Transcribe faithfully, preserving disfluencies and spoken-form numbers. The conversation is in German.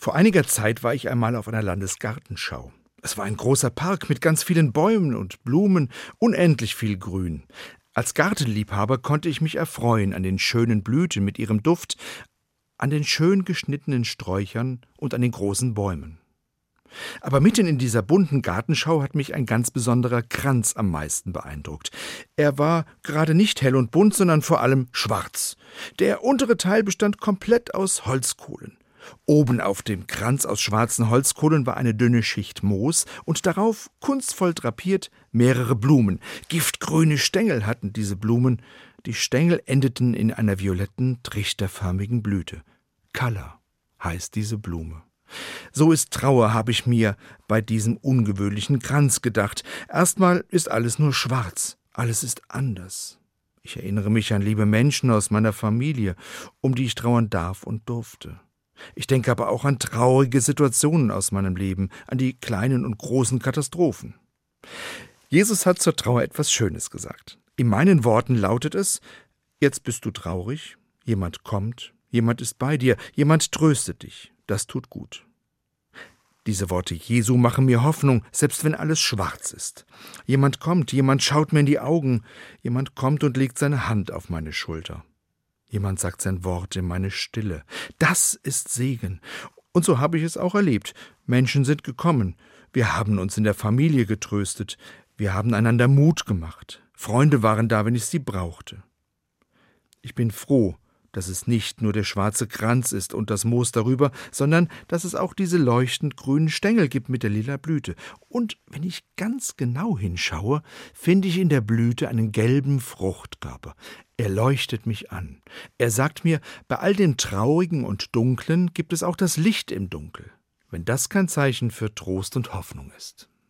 Vor einiger Zeit war ich einmal auf einer Landesgartenschau. Es war ein großer Park mit ganz vielen Bäumen und Blumen, unendlich viel Grün. Als Gartenliebhaber konnte ich mich erfreuen an den schönen Blüten mit ihrem Duft, an den schön geschnittenen Sträuchern und an den großen Bäumen. Aber mitten in dieser bunten Gartenschau hat mich ein ganz besonderer Kranz am meisten beeindruckt. Er war gerade nicht hell und bunt, sondern vor allem schwarz. Der untere Teil bestand komplett aus Holzkohlen. Oben auf dem Kranz aus schwarzen Holzkohlen war eine dünne Schicht Moos und darauf, kunstvoll drapiert, mehrere Blumen. Giftgrüne Stängel hatten diese Blumen. Die Stängel endeten in einer violetten, trichterförmigen Blüte. Color heißt diese Blume. So ist Trauer, habe ich mir bei diesem ungewöhnlichen Kranz gedacht. Erstmal ist alles nur schwarz, alles ist anders. Ich erinnere mich an liebe Menschen aus meiner Familie, um die ich trauern darf und durfte. Ich denke aber auch an traurige Situationen aus meinem Leben, an die kleinen und großen Katastrophen. Jesus hat zur Trauer etwas Schönes gesagt. In meinen Worten lautet es: Jetzt bist du traurig, jemand kommt, jemand ist bei dir, jemand tröstet dich, das tut gut. Diese Worte Jesu machen mir Hoffnung, selbst wenn alles schwarz ist. Jemand kommt, jemand schaut mir in die Augen, jemand kommt und legt seine Hand auf meine Schulter. Jemand sagt sein Wort in meine Stille. Das ist Segen. Und so habe ich es auch erlebt. Menschen sind gekommen. Wir haben uns in der Familie getröstet. Wir haben einander Mut gemacht. Freunde waren da, wenn ich sie brauchte. Ich bin froh, dass es nicht nur der schwarze Kranz ist und das Moos darüber, sondern dass es auch diese leuchtend grünen Stängel gibt mit der lila Blüte. Und wenn ich ganz genau hinschaue, finde ich in der Blüte einen gelben Fruchtkörper. Er leuchtet mich an. Er sagt mir, bei all dem Traurigen und Dunklen gibt es auch das Licht im Dunkel, wenn das kein Zeichen für Trost und Hoffnung ist.